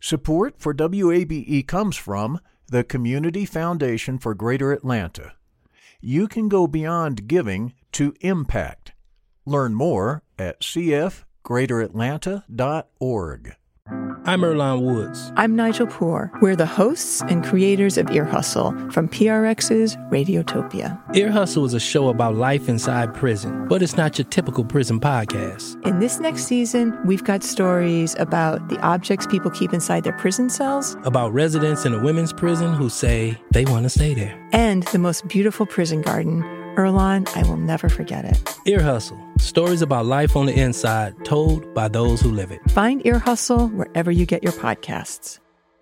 Support for WABE comes from the Community Foundation for Greater Atlanta. You can go beyond giving to impact. Learn more at cfgreateratlanta.org. I'm Earlonne Woods. I'm Nigel Poor. We're the hosts and creators of Ear Hustle from PRX's Radiotopia. Ear Hustle is a show about life inside prison, but it's not your typical prison podcast. In this next season, we've got stories about the objects people keep inside their prison cells, about residents in a women's prison who say they want to stay there, and the most beautiful prison garden. Earlonne, I will never forget it. Ear Hustle. Stories about life on the inside, told by those who live it. Find Ear Hustle wherever you get your podcasts.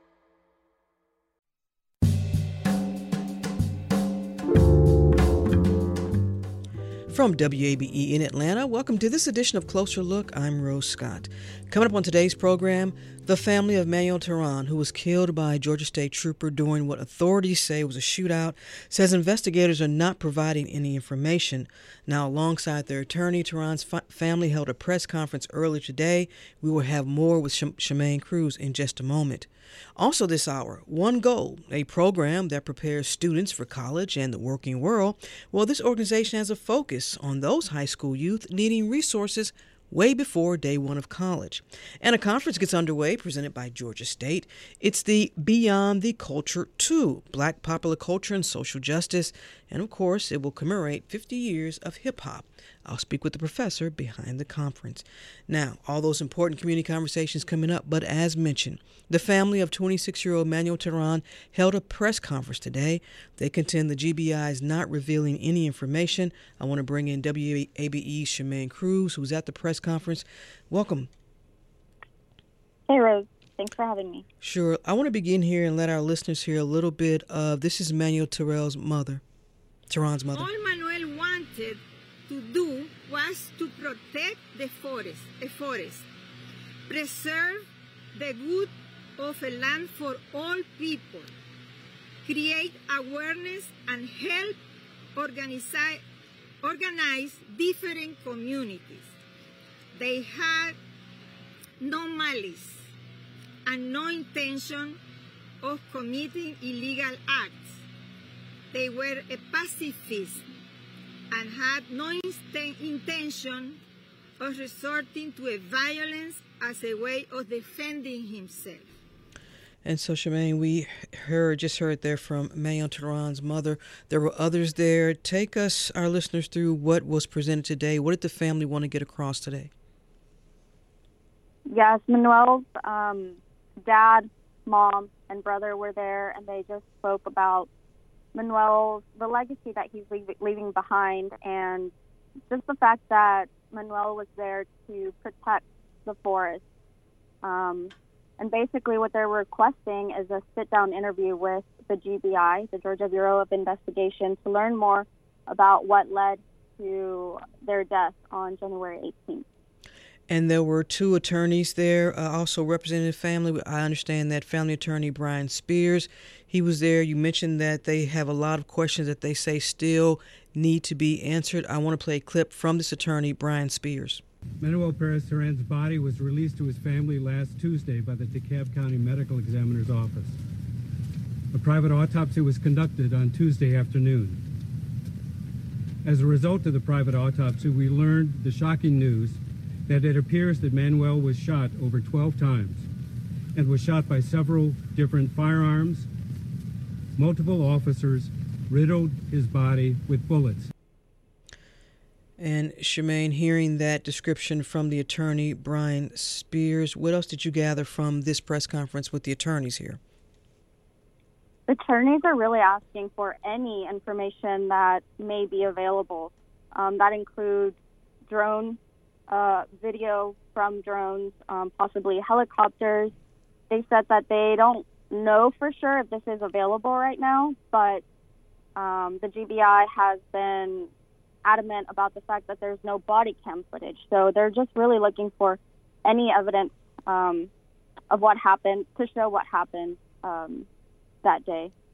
From WABE in Atlanta, welcome to this edition of Closer Look. I'm Rose Scott. Coming up on today's program, the family of Manuel Terán, who was killed by a Georgia State trooper during what authorities say was a shootout, says investigators are not providing any information. Now, alongside their attorney, Terán's family held a press conference earlier today. We will have more with Shemaine Cruz in just a moment. Also this hour, One Goal, a program that prepares students for college and the working world. Well, this organization has a focus on those high school youth needing resources way before day one of college. And a conference gets underway presented by Georgia State. It's the Beyond the Culture 2, Black Popular Culture and Social Justice. And of course, it will commemorate 50 years of hip-hop. I'll speak with the professor behind the conference. Now, all those important community conversations coming up, but as mentioned, the family of 26-year-old Manuel Terán held a press conference today. They contend the GBI is not revealing any information. I want to bring in WABE's Shemaine Cruz, who's at the press conference. Welcome. Hey, Rose. Thanks for having me. Sure. I want to begin here and let our listeners hear a little bit of, this is Manuel Terán's mother. All Manuel wanted to do was to protect the forest, preserve the good of a land for all people, create awareness and help organize different communities. They had no malice and no intention of committing illegal acts. They were a pacifist and had no intention of resorting to a violence as a way of defending himself. And so, Shemaine, we just heard there from Manuel Terán's mother. There were others there. Take us, our listeners, through what was presented today. What did the family want to get across today? Yes, Manuel's dad, mom, and brother were there, and they just spoke about the legacy that he's leaving behind, and just the fact that Manuel was there to protect the forest. And basically what they're requesting is a sit-down interview with the GBI, the Georgia Bureau of Investigation, to learn more about what led to their death on January 18th. And there were two attorneys there, also representing the family. I understand that family attorney Brian Spears, he was there. You mentioned that they have a lot of questions that they say still need to be answered. I want to play a clip from this attorney, Brian Spears. Manuel Perez Terán's body was released to his family last Tuesday by the DeKalb County Medical Examiner's Office. A private autopsy was conducted on Tuesday afternoon. As a result of the private autopsy, we learned the shocking news that it appears that Manuel was shot over 12 times and was shot by several different firearms. Multiple officers riddled his body with bullets. And Shemaine, hearing that description from the attorney, Brian Spears, what else did you gather from this press conference with the attorneys here? The attorneys are really asking for any information that may be available. That includes drone video from drones, possibly helicopters. They said that they don't know for sure if this is available right now, but the GBI has been adamant about the fact that there's no body cam footage. So they're just really looking for any evidence of what happened to show what happened that day.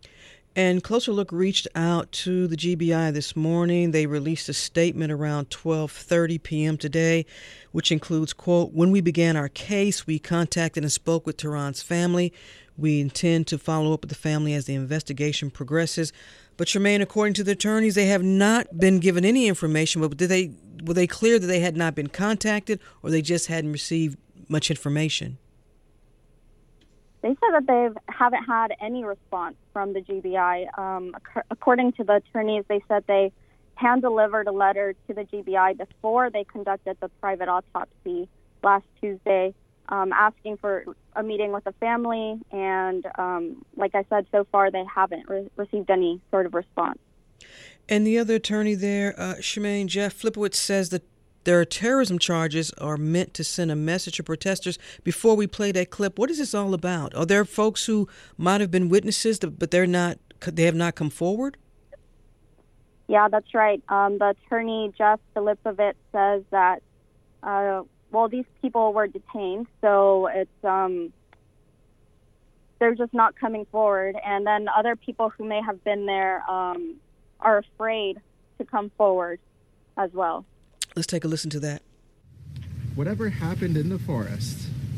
And Closer Look reached out to the GBI this morning. They released a statement around 12:30 p.m. today, which includes, quote, "When we began our case, we contacted and spoke with Tehran's family. We intend to follow up with the family as the investigation progresses." But Tremaine, according to the attorneys, they have not been given any information. But were they clear that they had not been contacted, or they just hadn't received much information? They said that they haven't had any response from the GBI. According to the attorneys, they said they hand-delivered a letter to the GBI before they conducted the private autopsy last Tuesday, asking for a meeting with the family. And like I said, so far they haven't received any sort of response. And the other attorney there, Shemaine, Jeff Flipowitz, says that their terrorism charges are meant to send a message to protesters. Before we play that clip, what is this all about? Are there folks who might have been witnesses, but they have not come forward? Yeah, that's right. The attorney, Jeff Filipowitz, says that, these people were detained, so it's they're just not coming forward. And then other people who may have been there are afraid to come forward as well. Let's take a listen to that. Whatever happened in the forest,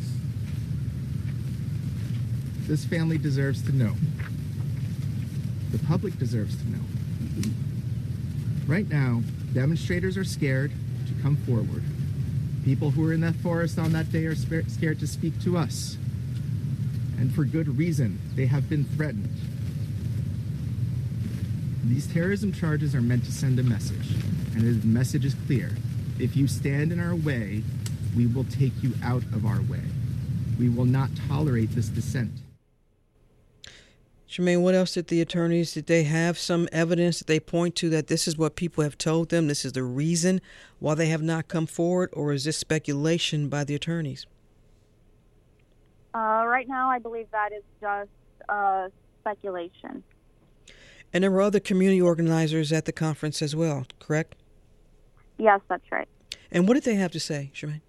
this family deserves to know. The public deserves to know. Right now, demonstrators are scared to come forward. People who were in that forest on that day are scared to speak to us. And for good reason, they have been threatened. These terrorism charges are meant to send a message. And the message is clear. If you stand in our way, we will take you out of our way. We will not tolerate this dissent. Tremaine, what else did the attorneys, did they have some evidence that they point to that this is what people have told them, this is the reason why they have not come forward, or is this speculation by the attorneys? Right now, I believe that is just speculation. And there were other community organizers at the conference as well, correct? Yes, that's right. And what did they have to say, Tremaine?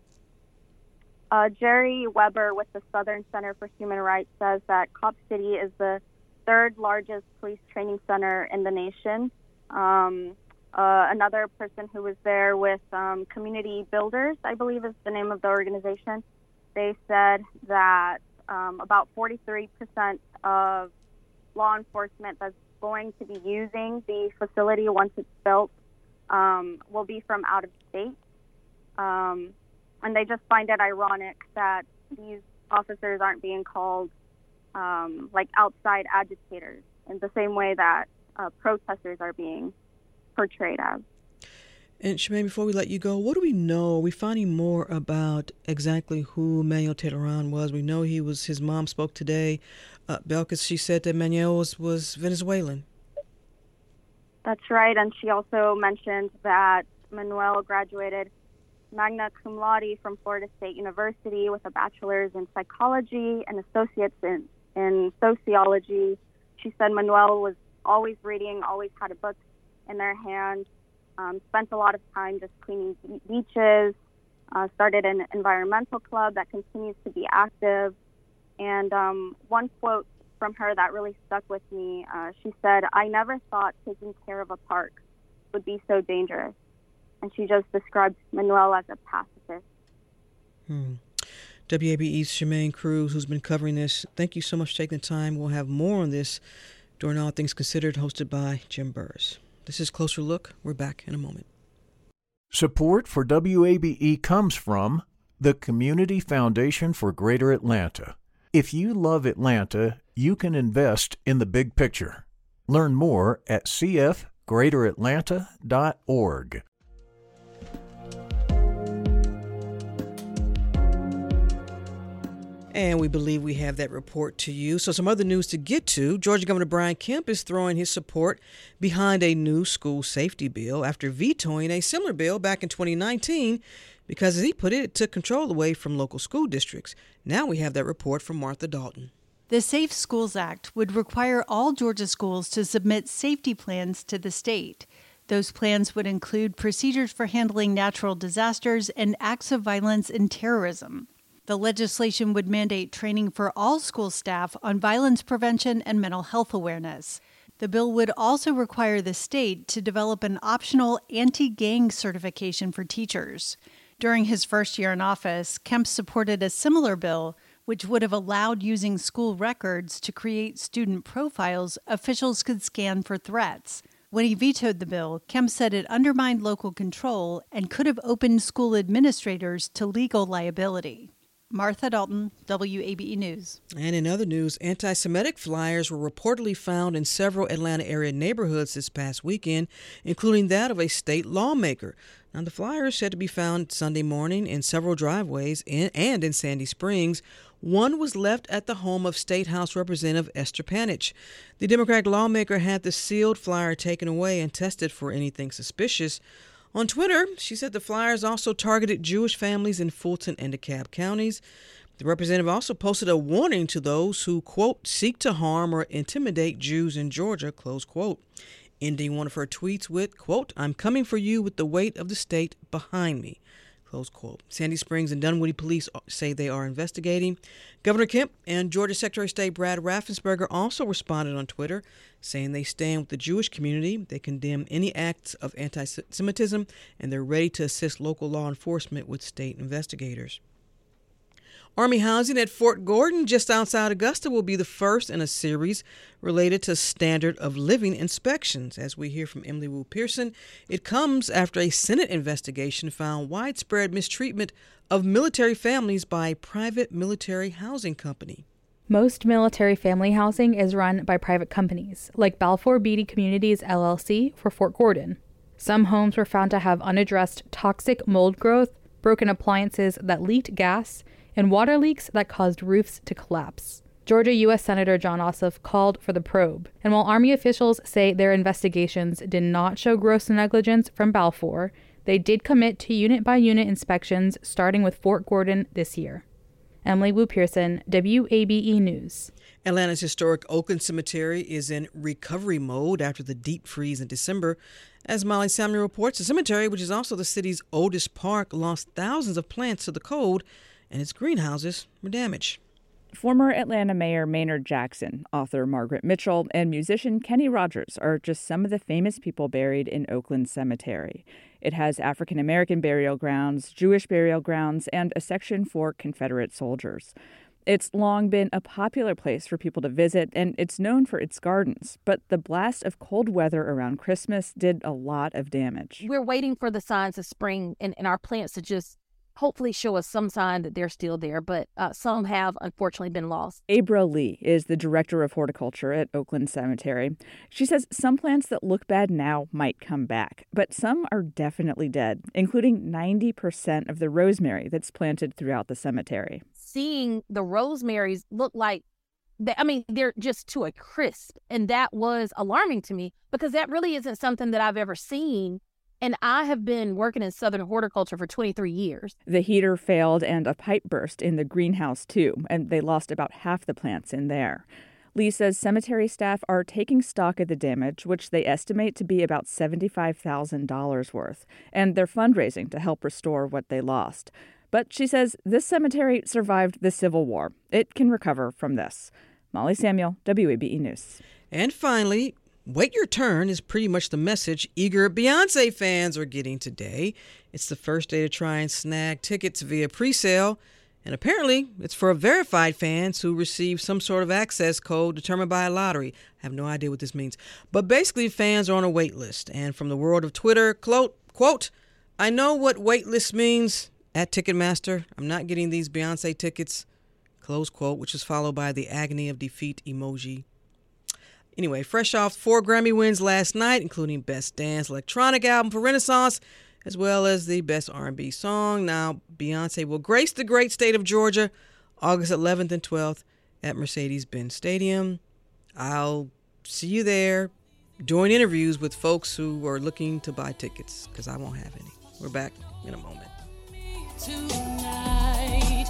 Jerry Weber with the Southern Center for Human Rights says that Cop City is the third largest police training center in the nation. Another person who was there with Community Builders, I believe is the name of the organization, they said that about 43% of law enforcement that's going to be using the facility once it's built will be from out of state. And they just find it ironic that these officers aren't being called like outside agitators in the same way that protesters are being portrayed as. And Shemaine, before we let you go, what do we know? Are we finding more about exactly who Manuel Tehran was? We know his mom spoke today. Belkis, she said that Manuel was Venezuelan. That's right, and she also mentioned that Manuel graduated magna cum laude from Florida State University with a bachelor's in psychology and associates in sociology. She said Manuel was always reading, always had a book in their hand, spent a lot of time just cleaning beaches, started an environmental club that continues to be active. And one quote from her that really stuck with me, she said, "I never thought taking care of a park would be so dangerous." And she just described Manuel as a pacifist. WABE's Shemaine Cruz, who's been covering this, thank you so much for taking the time. We'll have more on this during All Things Considered, hosted by Jim Burrs. This is Closer Look. We're back in a moment. Support for WABE comes from the Community Foundation for Greater Atlanta. If you love Atlanta, you can invest in the big picture. Learn more at cfgreateratlanta.org. And we believe we have that report to you. So some other news to get to. Georgia Governor Brian Kemp is throwing his support behind a new school safety bill after vetoing a similar bill back in 2019 because, as he put it, took control away from local school districts. Now we have that report from Martha Dalton. The Safe Schools Act would require all Georgia schools to submit safety plans to the state. Those plans would include procedures for handling natural disasters and acts of violence and terrorism. The legislation would mandate training for all school staff on violence prevention and mental health awareness. The bill would also require the state to develop an optional anti-gang certification for teachers. During his first year in office, Kemp supported a similar bill, which would have allowed using school records to create student profiles officials could scan for threats. When he vetoed the bill, Kemp said it undermined local control and could have opened school administrators to legal liability. Martha Dalton, WABE News. And in other news, anti-Semitic flyers were reportedly found in several Atlanta area neighborhoods this past weekend, including that of a state lawmaker. Now, the flyers said to be found Sunday morning in several driveways and in Sandy Springs. One was left at the home of State House Representative Esther Panich. The Democratic lawmaker had the sealed flyer taken away and tested for anything suspicious. On Twitter, she said the flyers also targeted Jewish families in Fulton and DeKalb counties. The representative also posted a warning to those who, quote, seek to harm or intimidate Jews in Georgia, close quote, ending one of her tweets with, quote, I'm coming for you with the weight of the state behind me, close quote. Sandy Springs and Dunwoody police say they are investigating. Governor Kemp and Georgia Secretary of State Brad Raffensperger also responded on Twitter, saying they stand with the Jewish community. They condemn any acts of anti-Semitism, and they're ready to assist local law enforcement with state investigators. Army housing at Fort Gordon, just outside Augusta, will be the first in a series related to standard of living inspections. As we hear from Emily Wu Pearson, it comes after a Senate investigation found widespread mistreatment of military families by a private military housing company. Most military family housing is run by private companies, like Balfour Beatty Communities LLC for Fort Gordon. Some homes were found to have unaddressed toxic mold growth, broken appliances that leaked gas, and water leaks that caused roofs to collapse. Georgia U.S. Senator John Ossoff called for the probe, and while Army officials say their investigations did not show gross negligence from Balfour, they did commit to unit-by-unit inspections starting with Fort Gordon this year. Emily Wu Pearson, WABE News. Atlanta's historic Oakland Cemetery is in recovery mode after the deep freeze in December. As Molly Samuel reports, the cemetery, which is also the city's oldest park, lost thousands of plants to the cold, and its greenhouses were damaged. Former Atlanta Mayor Maynard Jackson, author Margaret Mitchell, and musician Kenny Rogers are just some of the famous people buried in Oakland Cemetery. It has African-American burial grounds, Jewish burial grounds, and a section for Confederate soldiers. It's long been a popular place for people to visit, and it's known for its gardens. But the blast of cold weather around Christmas did a lot of damage. We're waiting for the signs of spring and our plants to just hopefully show us some sign that they're still there, but some have unfortunately been lost. Abra Lee is the director of horticulture at Oakland Cemetery. She says some plants that look bad now might come back, but some are definitely dead, including 90% of the rosemary that's planted throughout the cemetery. Seeing the rosemaries look like, they're just to a crisp, and that was alarming to me because that really isn't something that I've ever seen. And I have been working in southern horticulture for 23 years. The heater failed and a pipe burst in the greenhouse, too, and they lost about half the plants in there. Lee says cemetery staff are taking stock of the damage, which they estimate to be about $75,000 worth, and they're fundraising to help restore what they lost. But she says this cemetery survived the Civil War. It can recover from this. Molly Samuel, WABE News. And finally, wait your turn is pretty much the message eager Beyonce fans are getting today. It's the first day to try and snag tickets via pre-sale, and apparently it's for verified fans who receive some sort of access code determined by a lottery. I have no idea what this means. But basically, fans are on a wait list. And from the world of Twitter, quote, I know what wait list means at Ticketmaster. I'm not getting these Beyonce tickets, close quote, which was followed by the agony of defeat emoji. Anyway, fresh off 4 Grammy wins last night, including Best Dance Electronic Album for Renaissance, as well as the Best R&B Song. Now, Beyonce will grace the great state of Georgia August 11th and 12th at Mercedes-Benz Stadium. I'll see you there doing interviews with folks who are looking to buy tickets, because I won't have any. We're back in a moment. Tonight.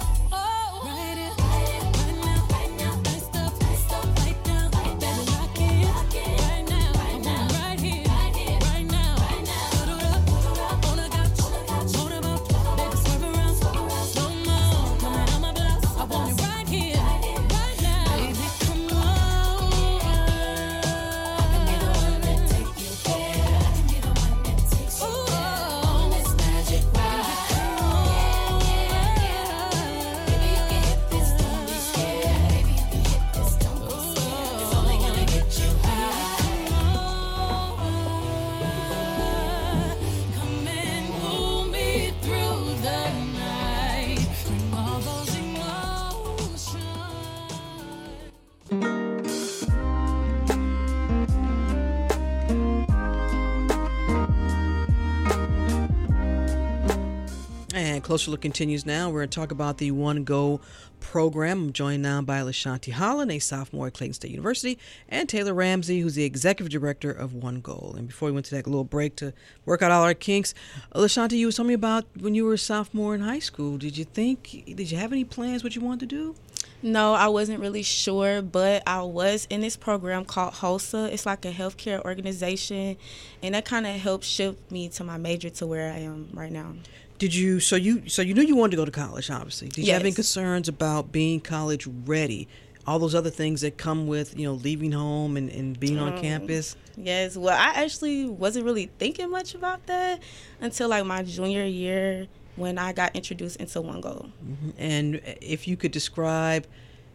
Closer Look continues now. We're going to talk about the One Goal program. I'm joined now by LaShanti Holland, a sophomore at Clayton State University, and Taylor Ramsey, who's the executive director of One Goal. And before we went to that little break to work out all our kinks, LaShanti, you were telling me about when you were a sophomore in high school. Did you have any plans what you wanted to do? No, I wasn't really sure, but I was in this program called HOSA. It's like a healthcare organization, and that kind of helped shift me to my major to where I am right now. Did you? So you knew you wanted to go to college, obviously. Did you Yes. have any concerns about being college ready? All those other things that come with, leaving home and being on campus? Yes. Well, I actually wasn't really thinking much about that until like my junior year when I got introduced into One Goal. Mm-hmm. And if you could describe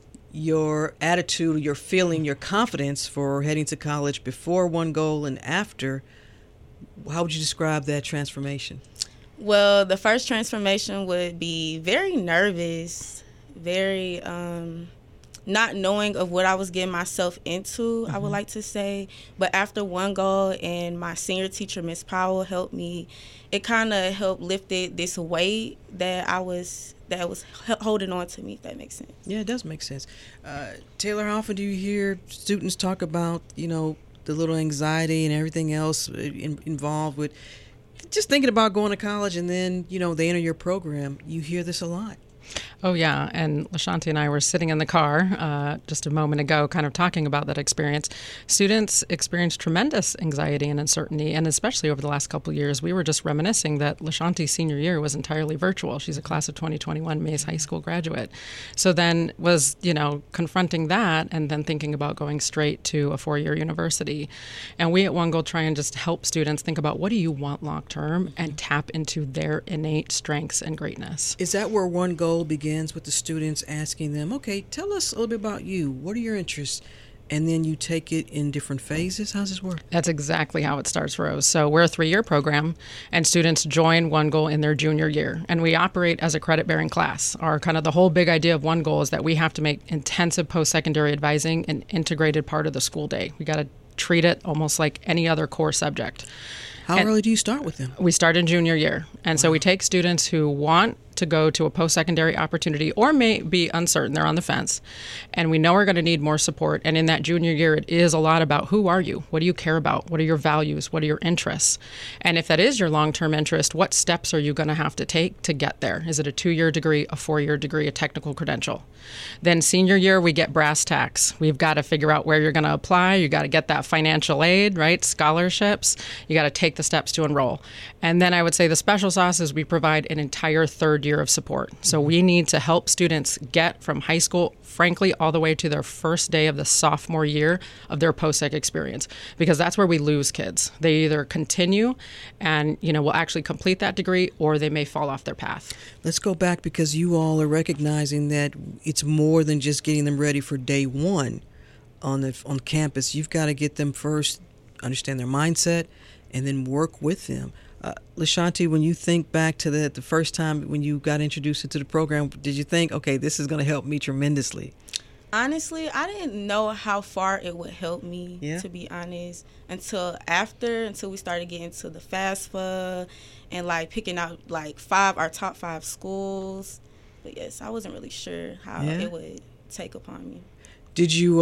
your attitude, your feeling, your confidence for heading to college before One Goal and after, how would you describe that transformation? Well, the first transformation would be very nervous, very not knowing of what I was getting myself into, I would like to say. But after One Goal and my senior teacher, Miss Powell, helped me, it kind of helped lifted this weight that was holding on to me, if that makes sense. Yeah, it does make sense. Taylor, how often do you hear students talk about, the little anxiety and everything else involved with just thinking about going to college, and then, they enter your program? You hear this a lot. Oh, yeah. And LaShanti and I were sitting in the car just a moment ago kind of talking about that experience. Students experience tremendous anxiety and uncertainty, and especially over the last couple of years. We were just reminiscing that LaShanti's senior year was entirely virtual. She's a class of 2021 Mays High School graduate. So then was, confronting that and then thinking about going straight to a four-year university. And we at One Goal try and just help students think about what do you want long-term and tap into their innate strengths and greatness. Is that where One Goal begins, with the students asking them, okay, tell us a little bit about you. What are your interests? And then you take it in different phases? How does this work? That's exactly how it starts, Rose. So we're a 3-year program, and students join One Goal in their junior year. And we operate as a credit-bearing class. The whole big idea of One Goal is that we have to make intensive post-secondary advising an integrated part of the school day. We got to treat it almost like any other core subject. How early do you start with them? We start in junior year. And so we take students who want to go to a post-secondary opportunity or may be uncertain, they're on the fence, and we know we're going to need more support. And in that junior year, it is a lot about who are you? What do you care about? What are your values? What are your interests? And if that is your long-term interest, what steps are you going to have to take to get there? Is it a 2-year degree, a 4-year degree, a technical credential? Then senior year, we get brass tacks. We've got to figure out where you're going to apply. You got to get that financial aid, right? Scholarships. You got to take the steps to enroll. And then I would say the special sauce is we provide an entire third year of support. So we need to help students get from high school, frankly, all the way to their first day of the sophomore year of their post-sec experience, because that's where we lose kids. They either continue and, will actually complete that degree, or they may fall off their path. Let's go back, because you all are recognizing that it's more than just getting them ready for day one on campus. You've got to get them first, understand their mindset, and then work with them. LaShanti, when you think back to the first time when you got introduced into the program, did you think, okay, this is going to help me tremendously? Honestly, I didn't know how far it would help me, to be honest, until we started getting to the FAFSA and picking out our top 5 schools. But yes, I wasn't really sure how it would take upon me. Did you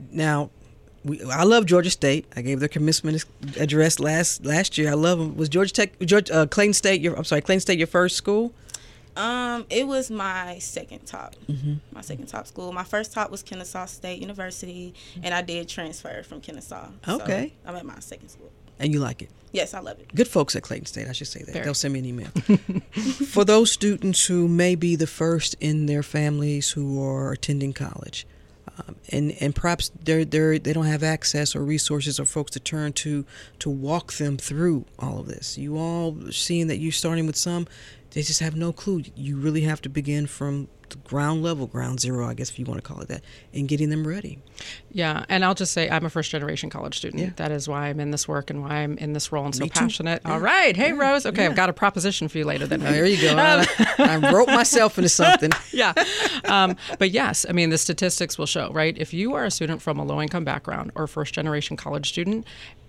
I love Georgia State. I gave their commencement address last year. I love them. Was Clayton State your first school? It was my second top. My second top school. My first top was Kennesaw State University, and I did transfer from Kennesaw. Okay. So I'm at my second school. And you like it? Yes, I love it. Good folks at Clayton State, I should say that. Very. They'll send me an email. For those students who may be the first in their families who are attending college, and perhaps they don't have access or resources or folks to turn to walk them through all of this. You all seeing that you're starting with some, they just have no clue. You really have to begin from the ground zero, I guess, if you want to call it that, and getting them ready. Yeah, and I'll just say I'm a first-generation college student. Yeah. That is why I'm in this work and why I'm in this role and so Me too. passionate. Yeah. All right. Hey, Yeah. Rose. Okay, Yeah. I've got a proposition for you later. Then There you go. I wrote myself into something. Yeah. But yes, the statistics will show, right? If you are a student from a low-income background or first-generation college student,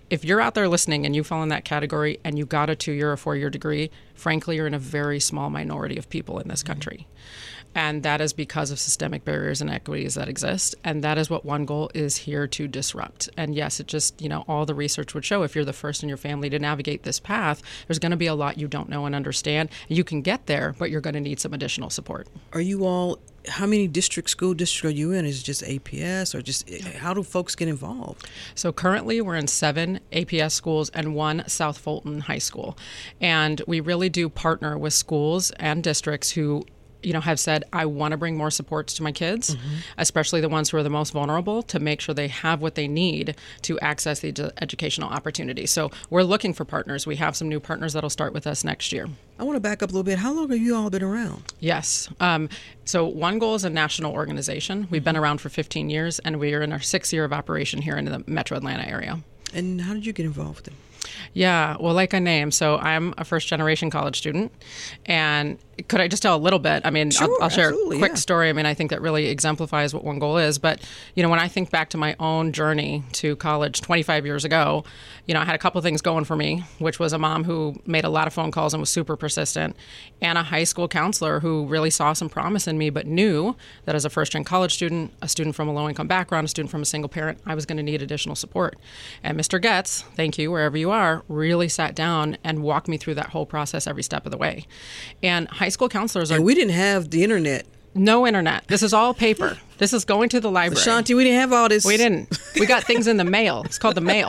if you're out there listening and you fall in that category and you got a 2-year or 4-year degree, frankly, you're in a very small minority of people in this country. And that is because of systemic barriers and equities that exist. And that is what One Goal is here to disrupt. And yes, it just, all the research would show if you're the first in your family to navigate this path, there's going to be a lot you don't know and understand. You can get there, but you're going to need some additional support. Are you all, how many school districts are you in? Is it just APS or just, how do folks get involved? So currently we're in 7 APS schools and 1 South Fulton High School. And we really do partner with schools and districts who have said, I want to bring more supports to my kids, especially the ones who are the most vulnerable, to make sure they have what they need to access the educational opportunity. So we're looking for partners. We have some new partners that'll start with us next year. I want to back up a little bit. How long have you all been around? Yes. So One Goal is a national organization. We've been around for 15 years, and we are in our 6th year of operation here in the Metro Atlanta area. And how did you get involved with them? Yeah, well, like I named, so I'm a first-generation college student, and could I just tell a little bit? I mean, sure, I'll share a quick story. I mean, I think that really exemplifies what One Goal is. But, when I think back to my own journey to college 25 years ago, I had a couple of things going for me, which was a mom who made a lot of phone calls and was super persistent, and a high school counselor who really saw some promise in me, but knew that as a first-gen college student, a student from a low-income background, a student from a single parent, I was going to need additional support. And Mr. Getz, thank you, wherever you are, really sat down and walked me through that whole process every step of the way. And high school counselors are... And we didn't have the internet. No internet. This is all paper. This is going to the library. Shanti, we didn't have all this. We didn't. We got things in the mail. It's called the mail,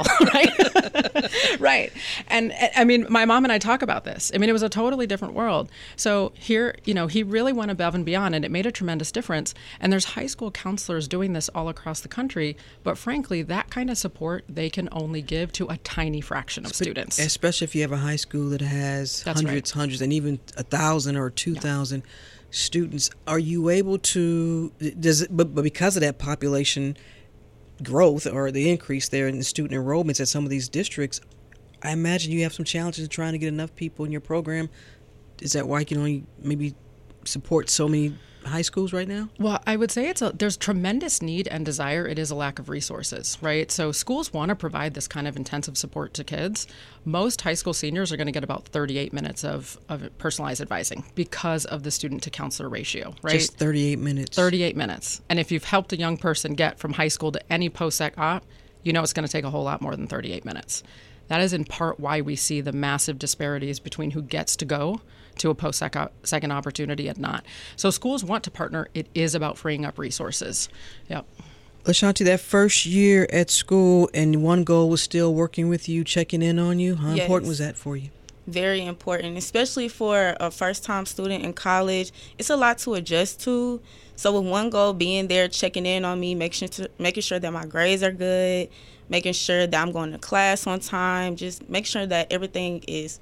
right? Right. And I mean, my mom and I talk about this. I mean, it was a totally different world. So here, he really went above and beyond, and it made a tremendous difference. And there's high school counselors doing this all across the country. But frankly, that kind of support they can only give to a tiny fraction of students. Especially if you have a high school that has hundreds, and even 1,000 or 2,000. Yeah. Students, are you able to, but because of that population growth or the increase there in the student enrollments at some of these districts, I imagine you have some challenges in trying to get enough people in your program. Is that why you can only maybe support so many high schools right now? Well, I would say there's tremendous need and desire. It is a lack of resources, right? So schools want to provide this kind of intensive support to kids. Most high school seniors are going to get about 38 minutes of personalized advising because of the student to counselor ratio, right? Just 38 minutes. 38 minutes. And if you've helped a young person get from high school to any post-sec op, it's going to take a whole lot more than 38 minutes. That is in part why we see the massive disparities between who gets to go to a post-second opportunity and not. So schools want to partner. It is about freeing up resources. Yep. LaShanti, that first year at school and One Goal was still working with you, checking in on you. How important was that for you? Very important, especially for a first-time student in college. It's a lot to adjust to. So with One Goal being there, checking in on me, making sure that my grades are good, making sure that I'm going to class on time, just make sure that everything is,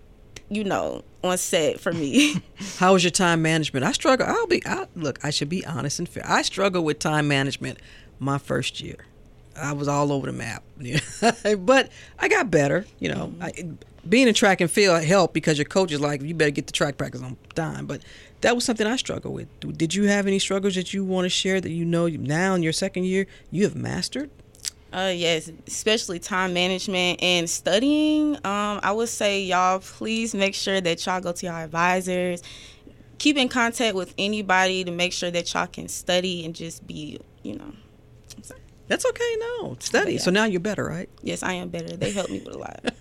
on set for me. How was your time management? I struggle. Look, I should be honest and fair. I struggled with time management my first year. I was all over the map. But I got better. Being in track and field helped because your coach is like, you better get the track practice on time. But that was something I struggled with. Did you have any struggles that you want to share that now in your second year you have mastered? Yes, especially time management and studying. I would say, y'all, please make sure that y'all go to your advisors. Keep in contact with anybody to make sure that y'all can study and just be, That's okay, no. Study. Yeah. So now you're better, right? Yes, I am better. They helped me with a lot.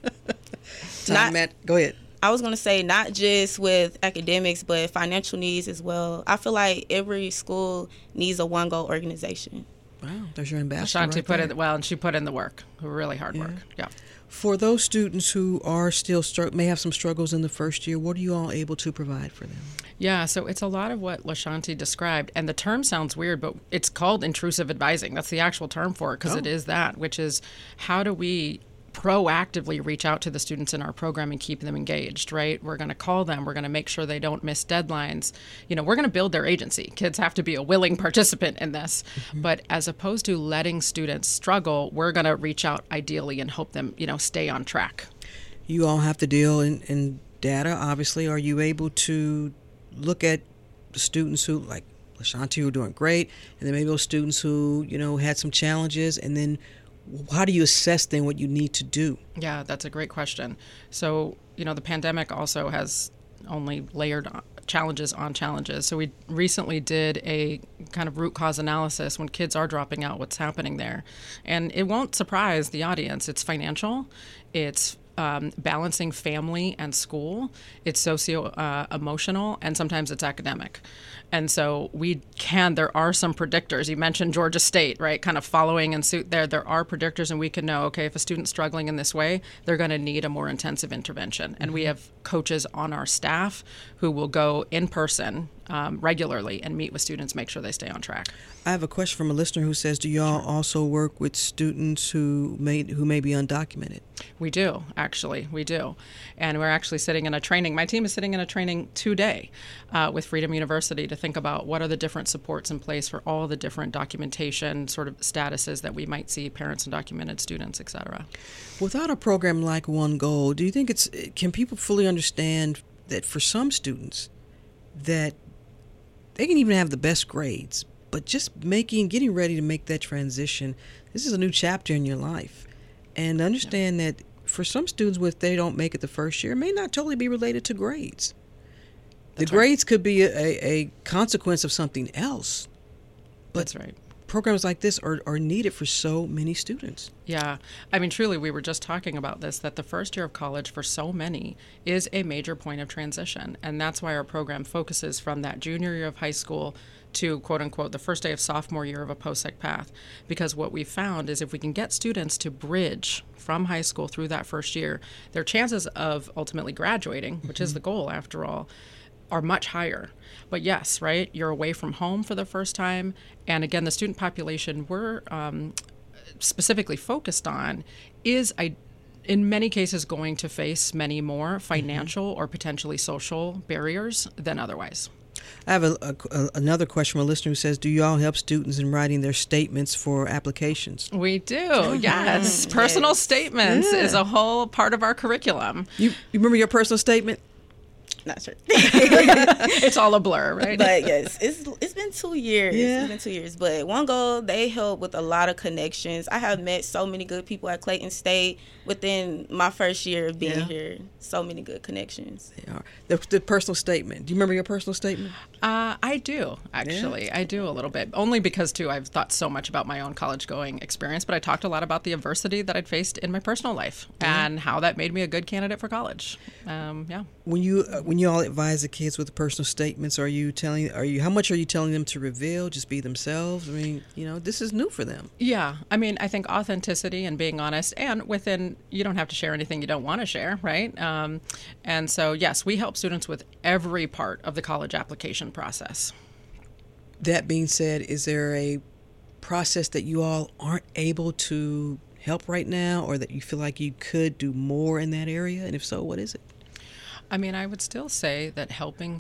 Go ahead. I was going to say not just with academics, but financial needs as well. I feel like every school needs a One Goal organization. Wow, there's your ambassador. Shanti put in and she put in the work, really hard work. Yeah. For those students who are still may have some struggles in the first year, what are you all able to provide for them? Yeah, so it's a lot of what LaShanti described, and the term sounds weird, but it's called intrusive advising. That's the actual term for it, because it is that, which is how do we proactively reach out to the students in our program and keep them engaged, right? We're going to call them. We're going to make sure they don't miss deadlines. We're going to build their agency. Kids have to be a willing participant in this. Mm-hmm. But as opposed to letting students struggle, we're going to reach out ideally and help them, stay on track. You all have to deal in data, obviously. Are you able to look at the students who, like LaShanti, who are doing great, and then maybe those students who, had some challenges, and then how do you assess then what you need to do? Yeah, that's a great question. So, the pandemic also has only layered challenges on challenges. So we recently did a kind of root cause analysis when kids are dropping out, what's happening there. And it won't surprise the audience. It's financial, it's balancing family and school, it's socio-emotional, and sometimes it's academic. And so there are some predictors. You mentioned Georgia State, right? Kind of following in suit there. There are predictors, and we can know, okay, if a student's struggling in this way, they're going to need a more intensive intervention. And we have coaches on our staff who will go in person regularly and meet with students, make sure they stay on track. I have a question from a listener who says, do y'all also work with students who may be undocumented? We do, actually. We do. And we're actually sitting in a training. My team is sitting in a training today with Freedom University to think about what are the different supports in place for all the different documentation sort of statuses that we might see parents and undocumented students, et cetera. Without a program like One Goal, do you think can people fully understand that for some students that they can even have the best grades, but just getting ready to make that transition, this is a new chapter in your life. And understand that for some students, if they don't make it the first year, it may not totally be related to grades. That's the grades could be a consequence of something else. But that's right. Programs like this are needed for so many students. Yeah. I mean, truly, we were just talking about this, that the first year of college for so many is a major point of transition. And that's why our program focuses from that junior year of high school to, quote unquote, the first day of sophomore year of a post-sec path. Because what we found is if we can get students to bridge from high school through that first year, their chances of ultimately graduating, which is the goal after all, are much higher. But yes, right, you're away from home for the first time. And again, the student population we're specifically focused on is, in many cases, going to face many more financial or potentially social barriers than otherwise. I have another question from a listener who says, do you all help students in writing their statements for applications? We do, yes. Personal statements is a whole part of our curriculum. You remember your personal statement? Not sure. It's all a blur, right? But yes, it's been 2 years. Yeah. It's been 2 years. But One Goal, they help with a lot of connections. I have met so many good people at Clayton State within my first year of being here. So many good connections. They are. The personal statement. Do you remember your personal statement? I do, actually. Yeah. I do a little bit. Only because, too, I've thought so much about my own college-going experience, but I talked a lot about the adversity that I'd faced in my personal life and how that made me a good candidate for college. Yeah. When you all advise the kids with the personal statements, how much are you telling them to reveal, just be themselves? I mean, this is new for them. Yeah. I mean, I think authenticity and being honest, and you don't have to share anything you don't want to share, right? And so, yes, we help students with every part of the college application process. That being said, is there a process that you all aren't able to help right now, or that you feel like you could do more in that area? And if so, what is it? I mean, I would still say that helping,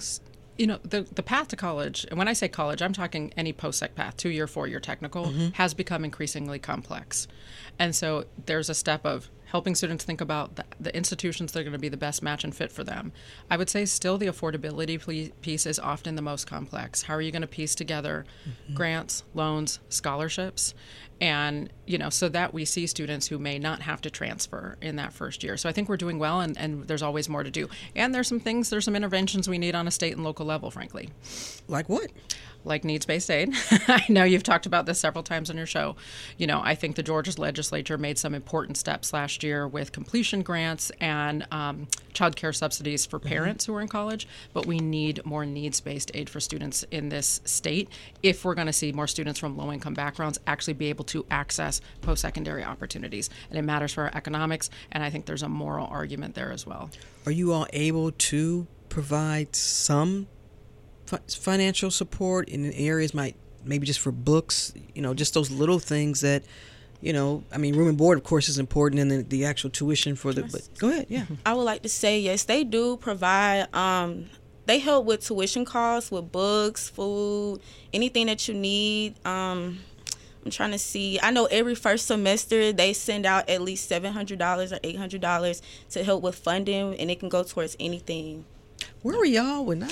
the path to college, and when I say college, I'm talking any post-sec path, 2-year, 4-year technical, has become increasingly complex. And so there's a step of helping students think about the institutions that are going to be the best match and fit for them. I would say still the affordability piece is often the most complex. How are you going to piece together grants, loans, scholarships? And, so that we see students who may not have to transfer in that first year. So I think we're doing well, and there's always more to do. And there's some interventions we need on a state and local level, frankly. Like what? Like needs-based aid. I know you've talked about this several times on your show. I think the Georgia legislature made some important steps last year with completion grants and child care subsidies for parents who are in college, but we need more needs-based aid for students in this state if we're going to see more students from low-income backgrounds actually be able to access post-secondary opportunities. And it matters for our economics, and I think there's a moral argument there as well. Are you all able to provide some financial support in areas maybe just for books, just those little things that, room and board, of course, is important, and then the actual tuition for the, but go ahead, yeah. I would like to say, yes, they do provide, they help with tuition costs, with books, food, anything that you need. I'm trying to see. I know every first semester they send out at least $700 or $800 to help with funding, and it can go towards anything. Where were y'all when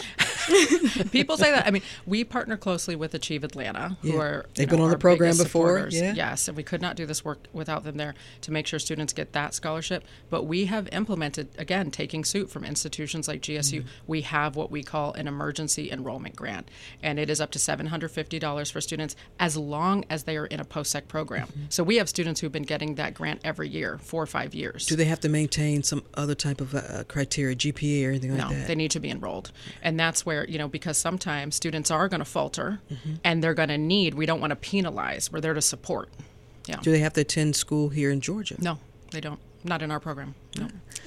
People say that. I mean, we partner closely with Achieve Atlanta, who are they've been on the program before. Yeah. Yes, and we could not do this work without them there to make sure students get that scholarship. But we have implemented, again, taking suit from institutions like GSU. We have what we call an emergency enrollment grant, and it is up to $750 for students as long as they are in a post-sec program. So we have students who've been getting that grant every year, 4 or 5 years. Do they have to maintain some other type of criteria, GPA or anything like that? No, they need to be enrolled. And that's where, because sometimes students are going to falter and they're going to need, we don't want to penalize, we're there to support. Yeah. Do they have to attend school here in Georgia? No, they don't. Not in our program. No.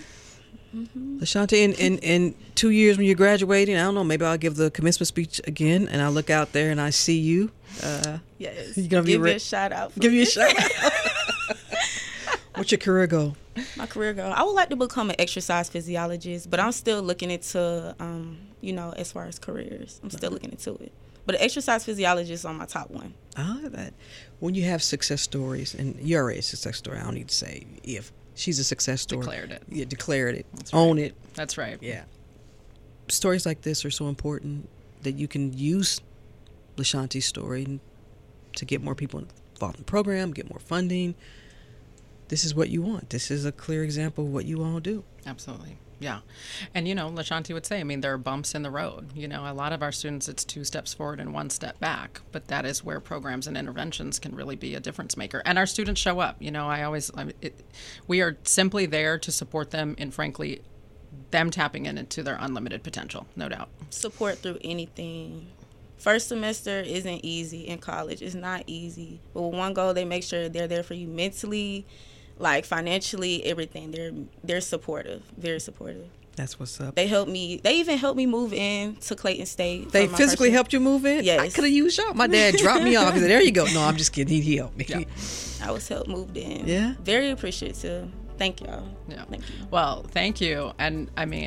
LaShanti, in 2 years when you're graduating, I don't know, maybe I'll give the commencement speech again and I'll look out there and I see you. Yes. You gonna give you a shout out. Give you a shout out. What's your career goal? My career goal, I would like to become an exercise physiologist, but I'm still looking into, as far as careers, I'm still looking into it. But an exercise physiologist is on my top one. I like that. When you have success stories, and you're already a success story, I don't need to say if she's a success story. Declared it. Yeah, declared it. That's right. Own it. That's right. Yeah. Stories like this are so important that you can use LaShanti's story to get more people involved in the program, get more funding. This is what you want. This is a clear example of what you all do. Absolutely. Yeah. And, LaShanti would say, there are bumps in the road. A lot of our students, it's 2 steps forward and 1 step back. But that is where programs and interventions can really be a difference maker. And our students show up. We are simply there to support them in, frankly, them tapping into their unlimited potential, no doubt. Support through anything. First semester isn't easy in college. It's not easy. But with one goal, they make sure they're there for you mentally, like financially, everything. They're supportive, very supportive. That's what's up. They even helped me move in to Clayton State. They physically helped you move in? Yes. I could have used y'all. My dad dropped me off. He said, there you go. No, I'm just kidding. He helped me. Yeah. I was helped moved in. Yeah. Very appreciative. Thank y'all. Yeah. Thank you. Well, thank you. And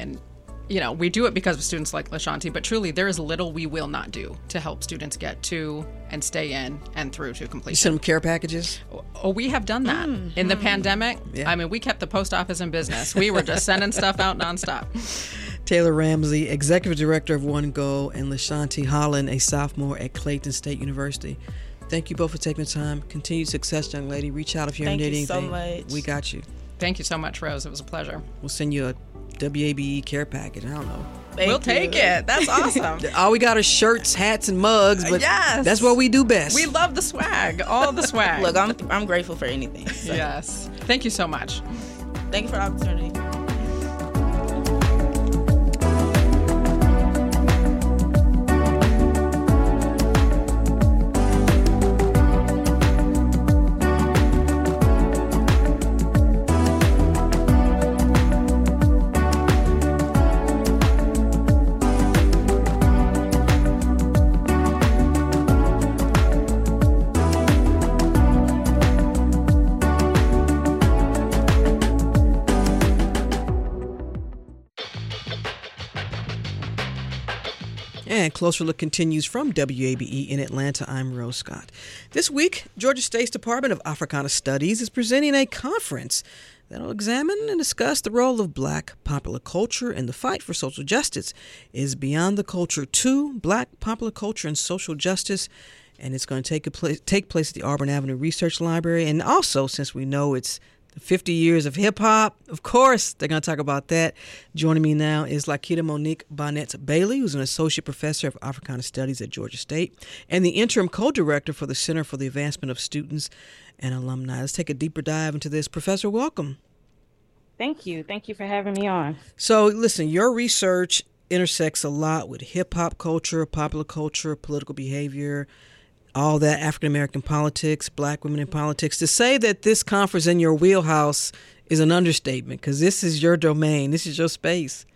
we do it because of students like LaShanti, but truly there is little we will not do to help students get to and stay in and through to completion. You send them care packages? Oh, we have done that. In the pandemic, we kept the post office in business. We were just sending stuff out nonstop. Taylor Ramsey, Executive Director of One Goal, and LaShanti Holland, a sophomore at Clayton State University. Thank you both for taking the time. Continued success, young lady. Reach out if you need anything. Thank you so much. We got you. Thank you so much, Rose. It was a pleasure. We'll send you a WABE care package. I don't know. We'll take it. That's awesome. All we got are shirts, hats, and mugs, but that's what we do best. We love the swag. All the swag. Look, I'm grateful for anything. So. Yes. Thank you so much. Thank you for the opportunity. And Closer Look continues from WABE in Atlanta. I'm Rose Scott. This week, Georgia State's Department of Africana Studies is presenting a conference that will examine and discuss the role of Black popular culture in the fight for social justice. It is Beyond the Culture 2, Black Popular Culture and Social Justice, and it's going to take place at the Auburn Avenue Research Library. And also, since we know it's 50 years of hip-hop, of course, they're going to talk about that. Joining me now is Lakita Monique Bonnet-Bailey, who's an associate professor of Africana Studies at Georgia State and the interim co-director for the Center for the Advancement of Students and Alumni. Let's take a deeper dive into this. Professor, welcome. Thank you. Thank you for having me on. So, listen, your research intersects a lot with hip-hop culture, popular culture, political behavior, all that, African-American politics, Black women in politics. To say that this conference in your wheelhouse is an understatement, because this is your domain. This is your space.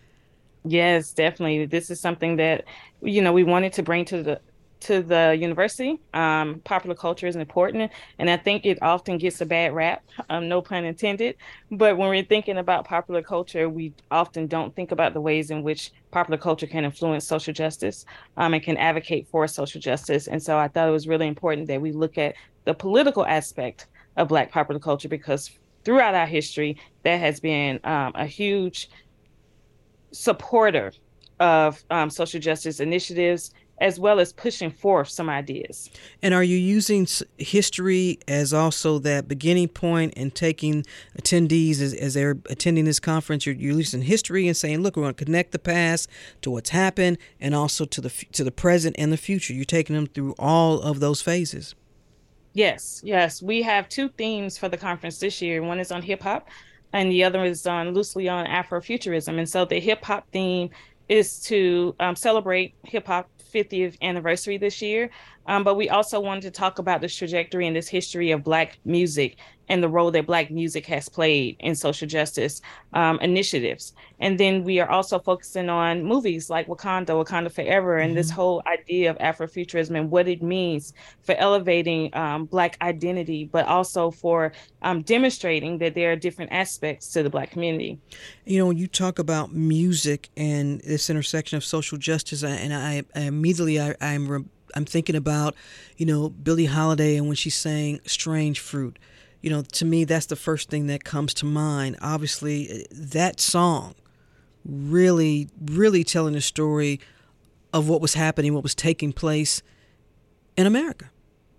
Yes, definitely. This is something that, we wanted to bring to the university. Popular culture is important, and I think it often gets a bad rap, no pun intended. But when we're thinking about popular culture, we often don't think about the ways in which popular culture can influence social justice and can advocate for social justice. And so I thought it was really important that we look at the political aspect of Black popular culture, because throughout our history, that has been a huge supporter of social justice initiatives, as well as pushing forth some ideas. And are you using history as also that beginning point and taking attendees as they're attending this conference? You're using history and saying, look, we're going to connect the past to what's happened and also to the present and the future. You're taking them through all of those phases. Yes. We have 2 themes for the conference this year. One is on hip hop and the other is loosely on Afrofuturism. And so the hip hop theme is to celebrate hip hop 50th anniversary this year. But we also wanted to talk about this trajectory and this history of Black music and the role that Black music has played in social justice initiatives. And then we are also focusing on movies like Wakanda Forever, and this whole idea of Afrofuturism and what it means for elevating Black identity, but also for demonstrating that there are different aspects to the Black community. You know, when you talk about music and this intersection of social justice, and I immediately I'm thinking about, you know, Billie Holiday and when she sang Strange Fruit. You know, to me, that's the first thing that comes to mind. Obviously, that song really, really telling the story of what was happening, what was taking place in America.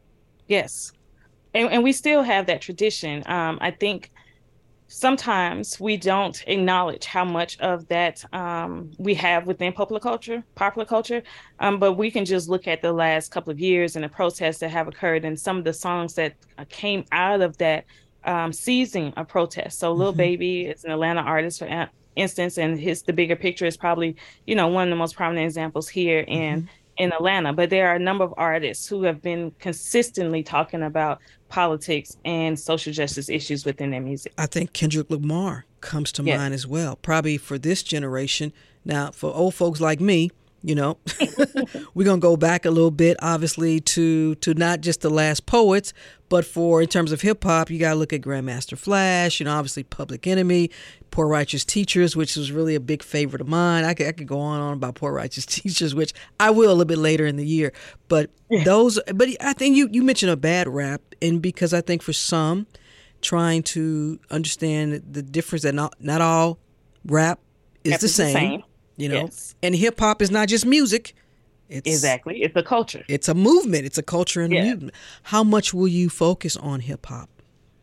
Yes. And we still have that tradition. I think sometimes we don't acknowledge how much of that we have within popular culture, but we can just look at the last couple of years and the protests that have occurred and some of the songs that came out of that season of protest. So Lil Baby is an Atlanta artist, for instance, and The Bigger Picture is probably, you know, one of the most prominent examples here in Atlanta. But there are a number of artists who have been consistently talking about politics and social justice issues within their music. I think Kendrick Lamar comes to mind as well, probably for this generation. Now, for old folks like me, you know, we're going to go back a little bit, obviously, to not just the Last Poets, but in terms of hip hop, you got to look at Grandmaster Flash, you know, obviously Public Enemy, Poor Righteous Teachers, which was really a big favorite of mine. I could go on about Poor Righteous Teachers, which I will a little bit later in the year. But I think you mentioned a bad rap, and because I think for some, trying to understand the difference that not all rap is the same. You know, and hip hop is not just music. Exactly. It's a culture. It's a movement. It's a culture and a movement. How much will you focus on hip hop?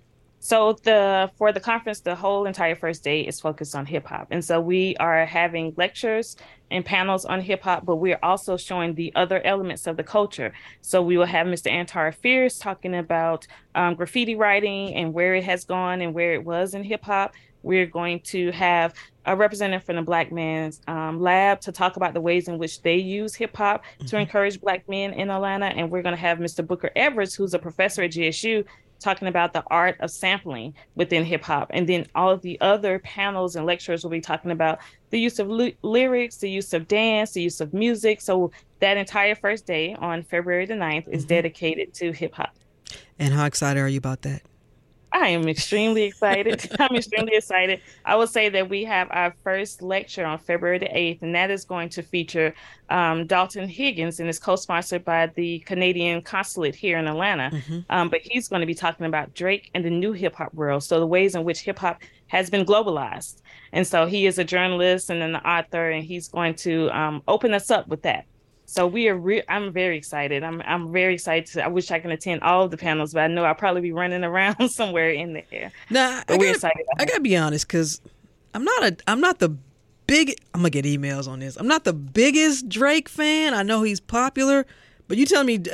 So for the conference, the whole entire first day is focused on hip hop. And so we are having lectures and panels on hip hop, but we're also showing the other elements of the culture. So we will have Mr. Antar Fierce talking about graffiti writing and where it has gone and where it was in hip hop. We're going to have a representative from the Black Man's Lab to talk about the ways in which they use hip hop to encourage Black men in Atlanta. And we're going to have Mr. Booker Everett, who's a professor at GSU, talking about the art of sampling within hip hop. And then all of the other panels and lectures will be talking about the use of lyrics, the use of dance, the use of music. So that entire first day on February the 9th is dedicated to hip hop. And how excited are you about that? I am extremely excited. I'm extremely excited. I will say that we have our first lecture on February the 8th, and that is going to feature Dalton Higgins, and is co-sponsored by the Canadian Consulate here in Atlanta. But he's going to be talking about Drake and the new hip hop world. So the ways in which hip hop has been globalized. And so he is a journalist and an author, and he's going to open us up with that. So I'm very excited. I'm very excited. I wish I can attend all of the panels, but I know I'll probably be running around somewhere in there. Nah, we're excited. I gotta be honest, because I'm not the big. I'm gonna get emails on this. I'm not the biggest Drake fan. I know he's popular, but you telling me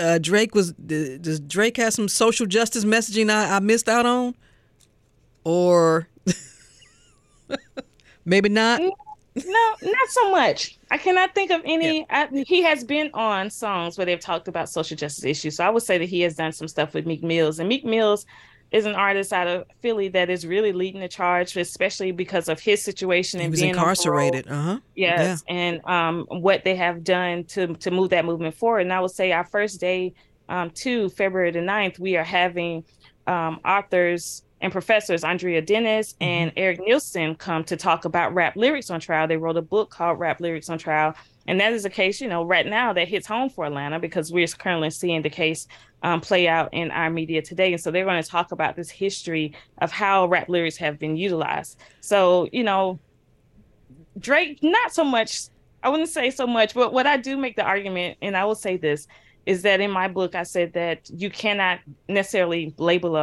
does Drake have some social justice messaging I missed out on, or maybe not? No, not so much. I cannot think of any. He has been on songs where they've talked about social justice issues. So I would say that he has done some stuff with Meek Mills. And Meek Mills is an artist out of Philly that is really leading the charge, especially because of his situation and being incarcerated. Yes, and what they have done to move that movement forward. And I would say our first day to February the 9th, we are having authors and professors Andrea Dennis and Eric Nielsen come to talk about Rap Lyrics on Trial. They wrote a book called Rap Lyrics on Trial. And that is a case, you know, right now that hits home for Atlanta, because we're currently seeing the case play out in our media today. And so they're going to talk about this history of how rap lyrics have been utilized. So, you know, Drake, not so much I wouldn't say so much, but what I do make the argument, and I will say this, is that in my book, I said that you cannot necessarily label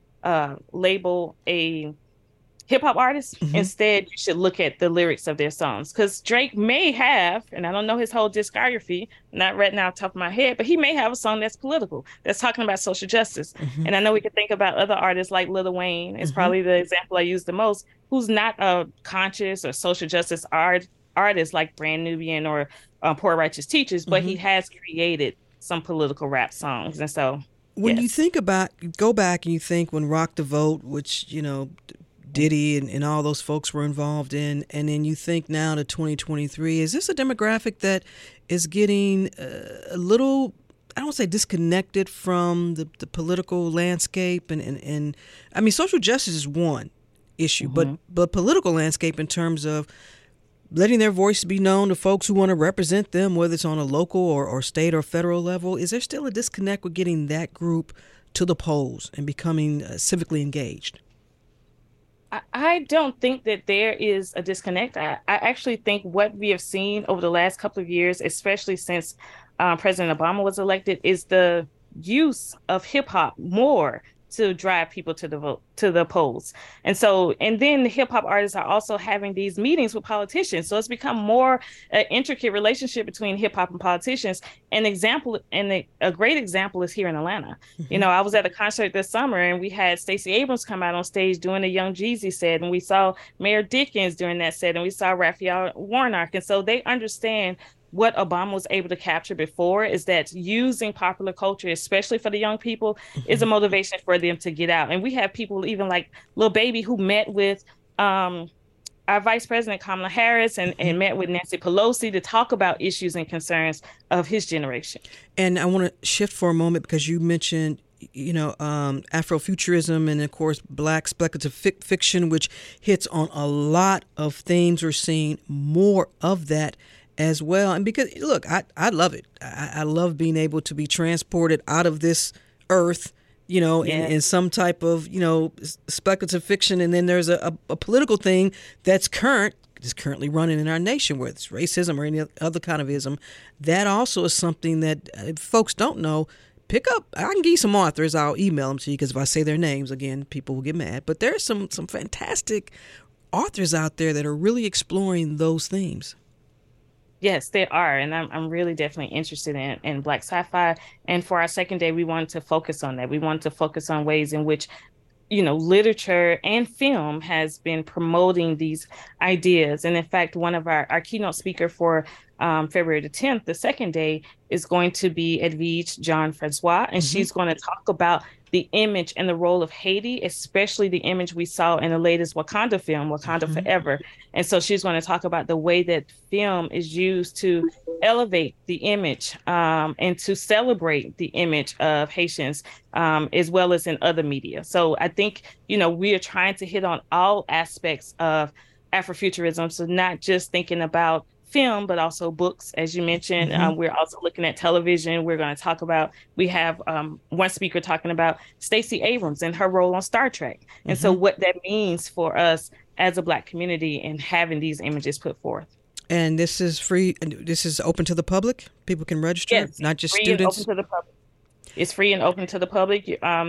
a hip hop artist. Mm-hmm. Instead, you should look at the lyrics of their songs, because Drake may have, and I don't know his whole discography, not right now off the top of my head, but he may have a song that's political, that's talking about social justice. Mm-hmm. And I know we could think about other artists like Lil Wayne is mm-hmm. probably the example I use the most, who's not a conscious or social justice artist like Brand Nubian or Poor Righteous Teachers, but mm-hmm. he has created some political rap songs. And so when you think about, go back and you think when Rock the Vote, which, you know, Diddy and all those folks were involved in, and then you think now to 2023, is this a demographic that is getting a little, I don't say disconnected from the political landscape? And I mean, social justice is one issue, mm-hmm. but political landscape in terms of letting their voice be known to folks who want to represent them, whether it's on a local or state or federal level. Is there still a disconnect with getting that group to the polls and becoming civically engaged? I don't think that there is a disconnect. I actually think what we have seen over the last couple of years, especially since President Obama was elected, is the use of hip hop more to drive people to the polls. And then the hip hop artists are also having these meetings with politicians. So it's become more an intricate relationship between hip hop and politicians. An example, and a great example, is here in Atlanta. Mm-hmm. You know, I was at a concert this summer and we had Stacey Abrams come out on stage doing a Young Jeezy set, and we saw Mayor Dickens during that set, and we saw Raphael Warnock. And so they understand what Obama was able to capture before, is that using popular culture, especially for the young people, mm-hmm. is a motivation for them to get out. And we have people even like Lil Baby, who met with our Vice President Kamala Harris and met with Nancy Pelosi to talk about issues and concerns of his generation. And I want to shift for a moment, because you mentioned, you know, Afrofuturism and, of course, Black speculative fiction, which hits on a lot of themes. We're seeing more of that as well. And because, look, I love it. I love being able to be transported out of this earth, you know, in some type of, you know, speculative fiction. And then there's a political thing that's currently running in our nation, whether it's racism or any other kind of ism. That also is something that if folks don't know. Pick up. I can give you some authors. I'll email them to you, because if I say their names again, people will get mad. But there's some fantastic authors out there that are really exploring those themes. Yes, there are. And I'm really definitely interested in Black sci-fi. And for our second day, we wanted to focus on that. We wanted to focus on ways in which, you know, literature and film has been promoting these ideas. And in fact, one of our keynote speaker for February the 10th, the second day, is going to be Edwige Jean-Francois. And mm-hmm. she's going to talk about the image and the role of Haiti, especially the image we saw in the latest Wakanda film, Wakanda mm-hmm. Forever. And so she's going to talk about the way that film is used to elevate the image and to celebrate the image of Haitians, as well as in other media. So I think, you know, we are trying to hit on all aspects of Afrofuturism. So not just thinking about film, but also books, as you mentioned. Mm-hmm. We're also looking at television. We're going to talk about, we have one speaker talking about Stacey Abrams and her role on Star Trek. And mm-hmm. so what that means for us as a Black community and having these images put forth. And this is free. This is open to the public. People can register, yes, not just free students. And open to the public. It's free and open to the public.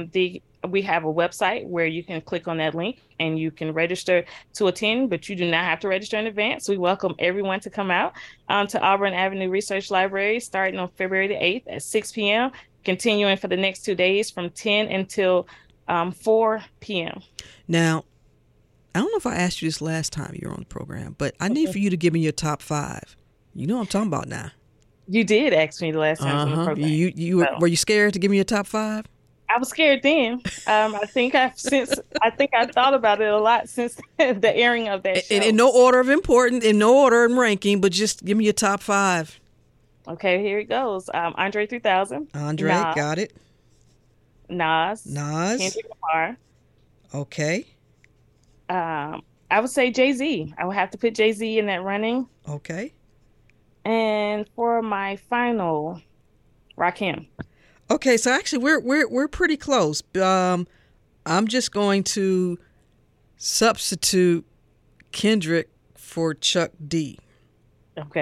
We have a website where you can click on that link and you can register to attend, but you do not have to register in advance. We welcome everyone to come out to Auburn Avenue Research Library, starting on February the 8th at 6 p.m., continuing for the next 2 days from 10 until 4 p.m. Now, I don't know if I asked you this last time you were on the program, but I need for you to give me your top 5. You know what I'm talking about now. You did ask me the last time on the program. Were you scared to give me your top 5? I was scared then. I think I thought about it a lot since the airing of that show. In no order of importance, in no order in ranking, but just give me your top 5. Okay, here it goes. Andre 3000. Andre, Nas, got it. Nas. Kendrick Lamar. Okay. I would say Jay-Z. I would have to put Jay-Z in that running. Okay. And for my final, Rakim. Okay, so actually we're pretty close. I'm just going to substitute Kendrick for Chuck D. Okay.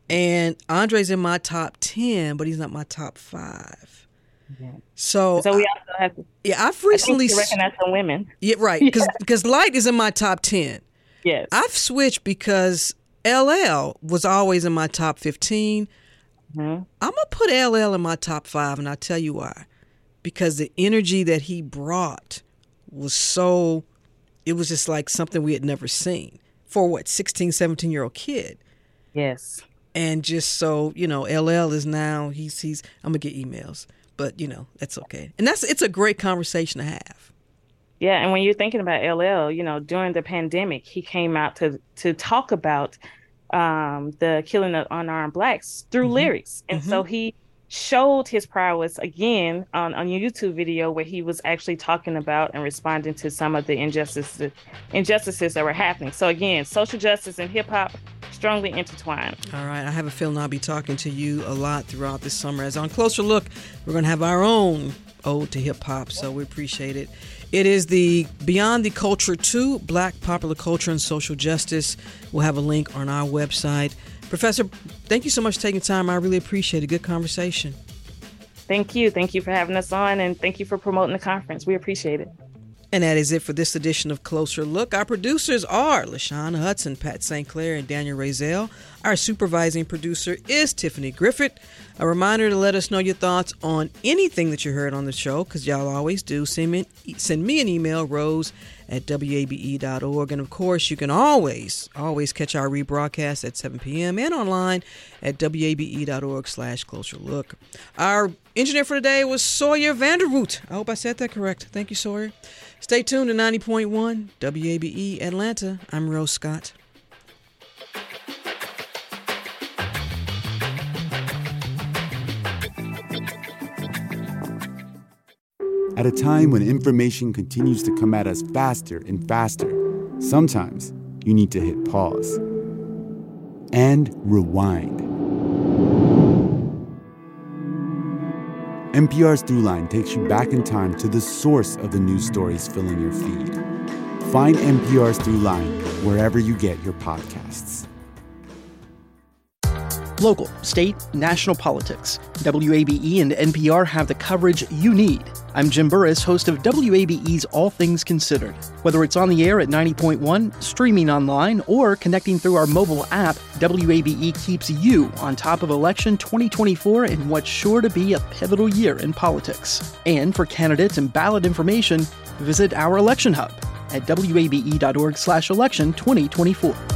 And Andre's in my top 10, but he's not my top 5. Yeah. So we also have to. Yeah, I've recently recognize some women. Yeah, right. Because Light is in my top 10. Yes. I've switched because LL was always in my top 15. I'm gonna put LL in my top 5, and I'll tell you why. Because the energy that he brought was it was just like something we had never seen for 16, 17-year-old kid. Yes. And just so, LL is now, he's I'm gonna get emails, but that's okay. And it's a great conversation to have. Yeah, and when you're thinking about LL, during the pandemic, he came out to talk about the killing of unarmed blacks through lyrics. And so he showed his prowess again on a YouTube video where he was actually talking about and responding to some of the injustices that were happening. So again, social justice and hip hop strongly intertwined. All right, I have a feeling I'll be talking to you a lot throughout this summer. As on Closer Look, we're going to have our own ode to hip hop, so we appreciate it. It is the Beyond the Culture 2, Black Popular Culture and Social Justice. We'll have a link on our website. Professor, thank you so much for taking time. I really appreciate it. Good conversation. Thank you. Thank you for having us on, and thank you for promoting the conference. We appreciate it. And that is it for this edition of Closer Look. Our producers are LaShawn Hudson, Pat St. Clair, and Daniel Razel. Our supervising producer is Tiffany Griffith. A reminder to let us know your thoughts on anything that you heard on the show, because y'all always do. Send me an email, rose@wabe.org. And, of course, you can always catch our rebroadcast at 7 p.m. and online at wabe.org/closerlook. Our engineer for today was Sawyer Vanderwoot. I hope I said that correct. Thank you, Sawyer. Stay tuned to 90.1 WABE Atlanta. I'm Rose Scott. At a time when information continues to come at us faster and faster, sometimes you need to hit pause and rewind. NPR's Throughline takes you back in time to the source of the news stories filling your feed. Find NPR's Throughline wherever you get your podcasts. Local, state, national politics. WABE and NPR have the coverage you need. I'm Jim Burris, host of WABE's All Things Considered. Whether it's on the air at 90.1, streaming online, or connecting through our mobile app, WABE keeps you on top of election 2024 in what's sure to be a pivotal year in politics. And for candidates and ballot information, visit our election hub at wabe.org/election 2024.